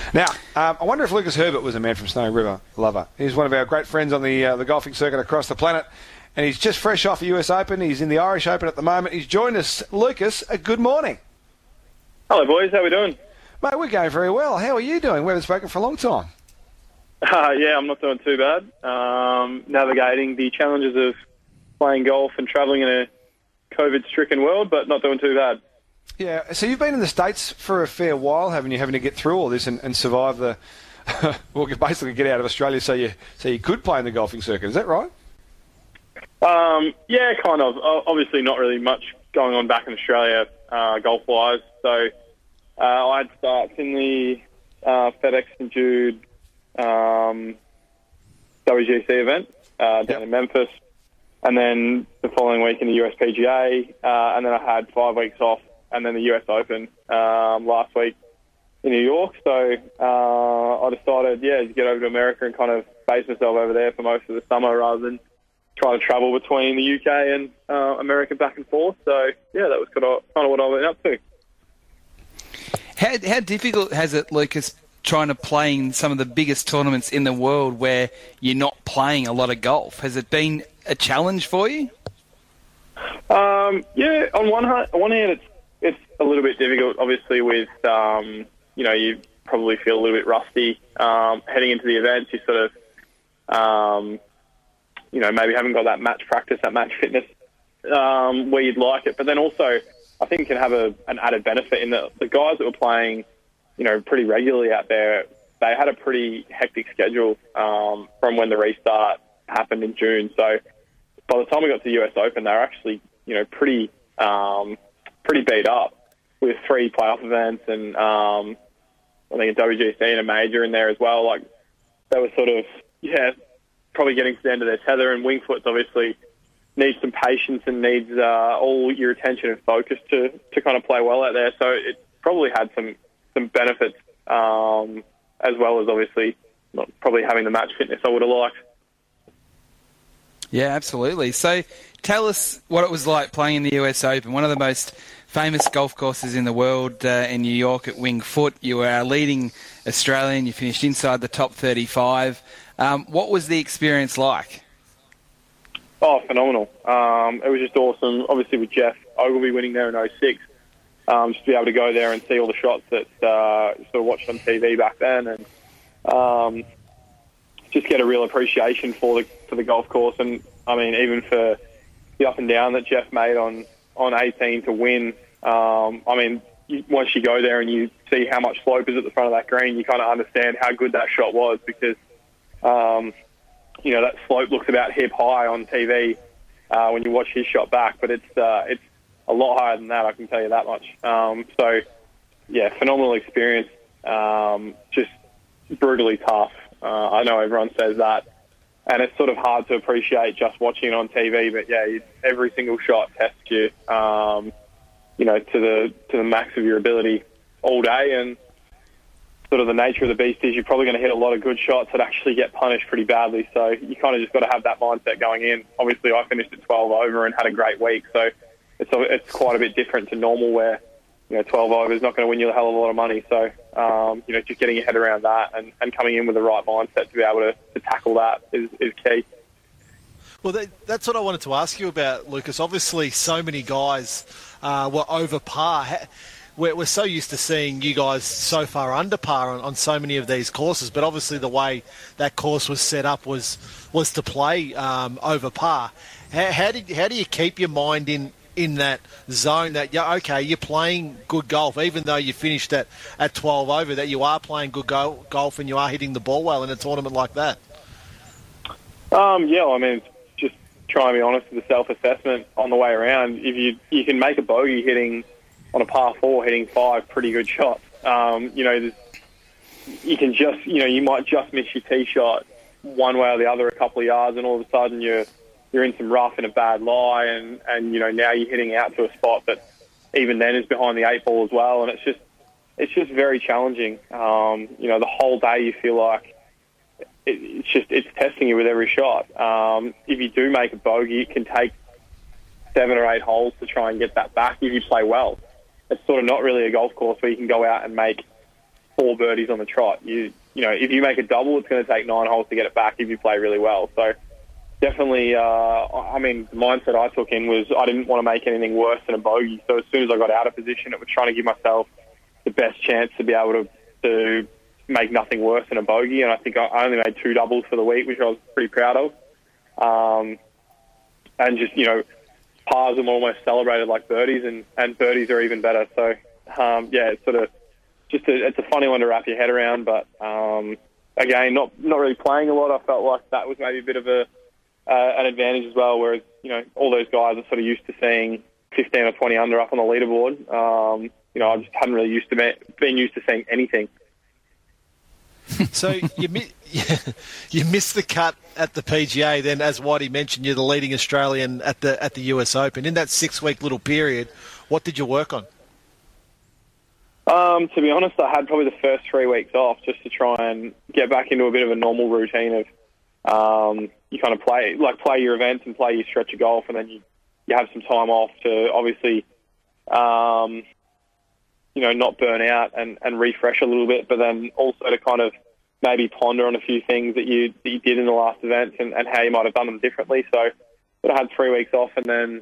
Now, I wonder if Lucas Herbert was a man from Snowy River, lover. He's one of our great friends on the golfing circuit across the planet, and he's just fresh off the US Open. He's in the Irish Open at the moment. He's joined us. Lucas, good morning. Hello, boys. How we doing? Mate, we're going very well. How are you doing? We haven't spoken for a long time. Yeah, I'm not doing too bad. Navigating the challenges of playing golf and travelling in a COVID-stricken world, but not doing too bad. Yeah, so you've been in the States for a fair while, haven't you, having to get through all this and survive the... well, basically get out of Australia so you could play in the golfing circuit. Is that right? Yeah, kind of. Obviously not really much going on back in Australia golf-wise. So I had starts in the FedEx St Jude WGC event down in Memphis, and then the following week in the USPGA, and then I had 5 weeks off, and then the US Open last week in New York. So I decided, to get over to America and kind of base myself over there for most of the summer rather than trying to travel between the UK and America back and forth. So, yeah, that was kind of what I went up to. How difficult has it, Lucas, trying to play in some of the biggest tournaments in the world where you're not playing a lot of golf? Has it been a challenge for you? Yeah, on one hand, it's a little bit difficult, obviously, with, you probably feel a little bit rusty heading into the events. You sort of, maybe haven't got that match practice, that match fitness where you'd like it. But then also, I think it can have an added benefit in that the guys that were playing, pretty regularly out there, they had a pretty hectic schedule from when the restart happened in June. So by the time we got to the US Open, they were actually, pretty beat up with 3 playoff events and I think a WGC and a major in there as well. Like, they were sort of, probably getting to the end of their tether, and Winged Foot's obviously needs some patience and needs all your attention and focus to kind of play well out there. So it probably had some benefits as well as obviously not probably having the match fitness I would have liked. Yeah, absolutely. So tell us what it was like playing in the US Open, one of the most famous golf courses in the world in New York at Winged Foot. You were our leading Australian. You finished inside the top 35. What was the experience like? Oh, phenomenal. It was just awesome. Obviously with Jeff Ogilvy winning there in 2006, just to be able to go there and see all the shots that sort of watched on TV back then, and just get a real appreciation for the golf course. And I mean, even for the up and down that Jeff made on 18 to win. I mean, once you go there and you see how much slope is at the front of that green, you kind of understand how good that shot was, because that slope looks about hip high on TV when you watch his shot back, but it's a lot higher than that, I can tell you that much. So, yeah, phenomenal experience. Just brutally tough. I know everyone says that, and it's sort of hard to appreciate just watching it on TV. But yeah, every single shot tests you, to the max of your ability all day. And sort of the nature of the beast is you're probably going to hit a lot of good shots that actually get punished pretty badly. So you kind of just got to have that mindset going in. Obviously, I finished at 12 over and had a great week, so it's quite a bit different to normal where 12 over is not going to win you a hell of a lot of money. So just getting your head around that and coming in with the right mindset to be able to tackle that is key. Well, that's what I wanted to ask you about, Lucas. Obviously, so many guys were over par. We're so used to seeing you guys so far under par on so many of these courses, but obviously the way that course was set up was to play over par. How do you keep your mind in that zone that, you're playing good golf, even though you finished at 12 over, that you are playing good golf and you are hitting the ball well in a tournament like that? Just try and be honest with the self-assessment on the way around. If you can make a bogey hitting on a par 4, hitting 5 pretty good shots. You can just, you might just miss your tee shot one way or the other a couple of yards, and all of a sudden you're in some rough in a bad lie, and now you're hitting out to a spot that even then is behind the 8 ball as well, and it's just very challenging. The whole day you feel like it's testing you with every shot. If you do make a bogey, it can take 7 or 8 holes to try and get that back if you play well. It's sort of not really a golf course where you can go out and make 4 birdies on the trot. You know, if you make a double, it's going to take 9 holes to get it back if you play really well. So definitely, I mean, the mindset I took in was I didn't want to make anything worse than a bogey. So as soon as I got out of position, it was trying to give myself the best chance to be able to make nothing worse than a bogey. And I think I only made 2 doubles for the week, which I was pretty proud of. And just, you know, pars are almost celebrated like birdies, and birdies are even better. So, yeah, it's sort of it's a funny one to wrap your head around. But, again, not really playing a lot. I felt like that was maybe a bit of an advantage as well, whereas, you know, all those guys are sort of used to seeing 15 or 20 under up on the leaderboard. You know, I just hadn't really been used to seeing anything. So you missed the cut at the PGA. Then, as Whitey mentioned, you're the leading Australian at the US Open. In that 6-week little period, what did you work on? To be honest, I had probably the first 3 weeks off just to try and get back into a bit of a normal routine of you kind of play your events and play your stretch of golf, and then you have some time off to obviously you know, not burn out and refresh a little bit, but then also to kind of maybe ponder on a few things that you did in the last event and how you might have done them differently. So I had 3 weeks off, and then,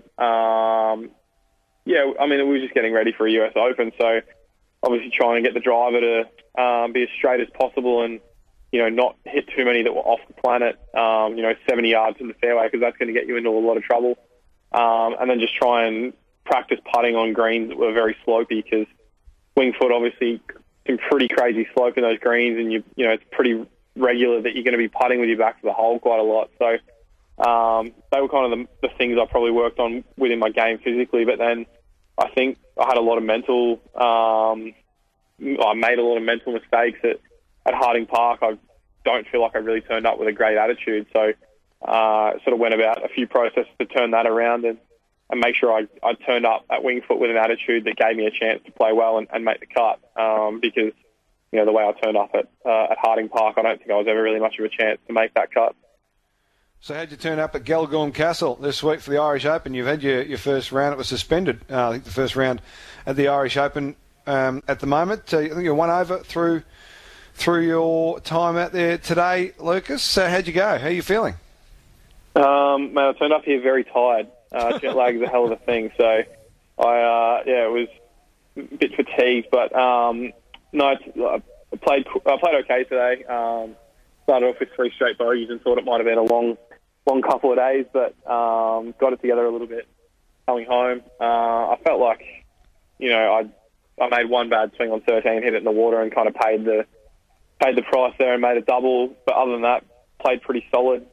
yeah, I mean, we were just getting ready for a US Open, so obviously trying to get the driver to be as straight as possible and, you know, not hit too many that were off the planet, you know, 70 yards from the fairway, because that's going to get you into a lot of trouble. And then just try and practice putting on greens that were very slopey, because Winged Foot, obviously, some pretty crazy slope in those greens, and you know, it's pretty regular that you're going to be putting with your back to the hole quite a lot. So they were kind of the things I probably worked on within my game physically. But then I think I had a lot of mental. I made a lot of mental mistakes at Harding Park. I don't feel like I really turned up with a great attitude. So sort of went about a few processes to turn that around and make sure I turned up at Winged Foot with an attitude that gave me a chance to play well and make the cut. Because, you know, the way I turned up at Harding Park, I don't think I was ever really much of a chance to make that cut. So how'd you turn up at Gulgorm Castle this week for the Irish Open? You've had your first round. It was suspended, I think, the first round at the Irish Open at the moment. I think you're 1 over through your time out there today, Lucas. How'd you go? How are you feeling? Mate, I turned up here very tired. Jet lag is a hell of a thing, so it was a bit fatigued, but no, I played okay today. Started off with 3 straight bogeys and thought it might have been a long couple of days, but got it together a little bit coming home. I felt like, you know, I made one bad swing on 13, hit it in the water, and kind of paid the price there and made a double. But other than that, played pretty solid.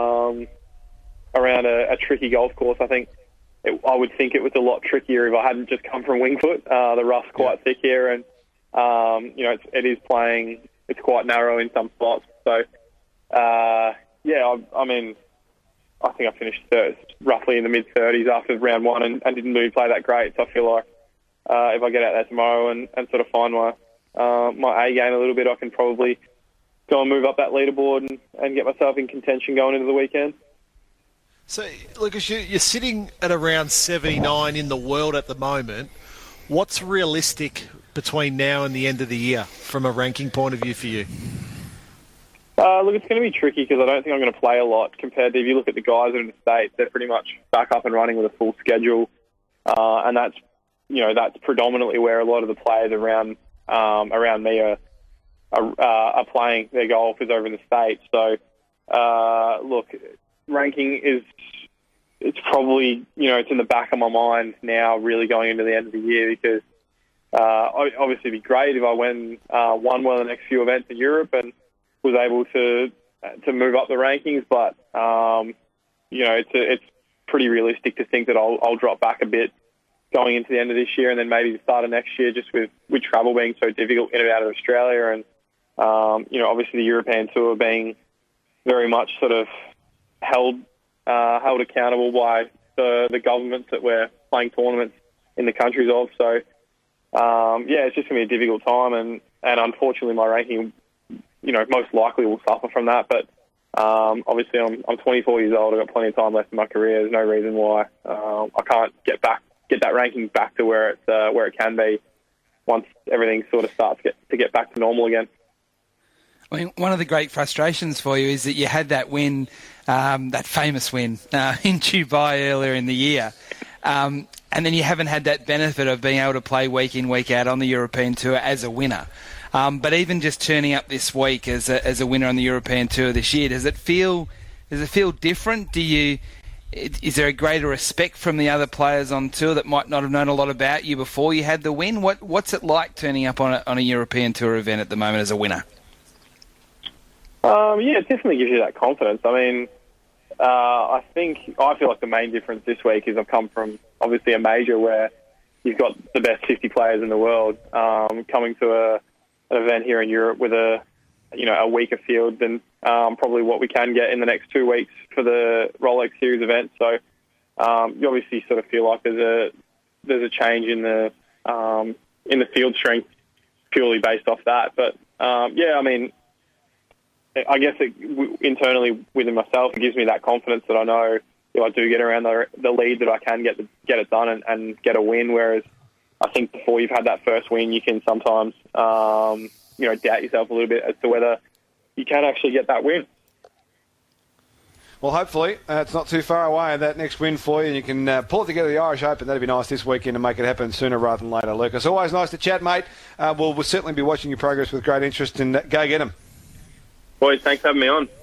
Around a tricky golf course. I think I would think it was a lot trickier if I hadn't just come from Winged Foot. The rough's quite thick here, and you know, it is playing. It's quite narrow in some spots. So I mean, I think I finished roughly in the mid-30s after round 1 and didn't really play that great. So I feel like if I get out there tomorrow and sort of find my A game a little bit, I can probably go and move up that leaderboard and get myself in contention going into the weekend. So, Lucas, you're sitting at around 79 in the world at the moment. What's realistic between now and the end of the year from a ranking point of view for you? Look, it's going to be tricky because I don't think I'm going to play a lot compared to, if you look at the guys in the States, they're pretty much back up and running with a full schedule. And that's predominantly where a lot of the players around me are playing their golf, is over in the States. So, look, ranking it's probably, you know, it's in the back of my mind now, really going into the end of the year, because obviously it'd be great if I won well the next few events in Europe and was able to move up the rankings. But you know, it's pretty realistic to think that I'll drop back a bit going into the end of this year, and then maybe the start of next year, just with travel being so difficult in and out of Australia, and you know, obviously the European Tour being very much sort of held accountable by the governments that we're playing tournaments in the countries of. So it's just going to be a difficult time, and unfortunately my ranking, you know, most likely will suffer from that. But obviously I'm 24 years old. I've got plenty of time left in my career. There's no reason why I can't get that ranking back to where it can be once everything sort of starts to get back to normal again. I mean, one of the great frustrations for you is that you had that win, that famous win in Dubai earlier in the year, and then you haven't had that benefit of being able to play week in, week out on the European Tour as a winner. But even just turning up this week as a winner on the European Tour this year, does it feel different? Is there a greater respect from the other players on tour that might not have known a lot about you before you had the win? What's it like turning up on a European Tour event at the moment as a winner? Yeah, it definitely gives you that confidence. I mean, I feel like the main difference this week is I've come from obviously a major where you've got the best 50 players in the world coming to an event here in Europe with a weaker field than probably what we can get in the next 2 weeks for the Rolex Series event. So you obviously sort of feel like there's a change in the field strength purely based off that. But yeah, I mean, I guess internally within myself, it gives me that confidence that I know if I do get around the lead that I can get it done and get a win. Whereas I think before you've had that first win, you can sometimes doubt yourself a little bit as to whether you can actually get that win. Well, hopefully it's not too far away, that next win for you, and you can pull it together the Irish Open. That'd be nice this weekend to make it happen sooner rather than later, Lucas. Always nice to chat, mate. We'll certainly be watching your progress with great interest, and go get them. Boys, thanks for having me on.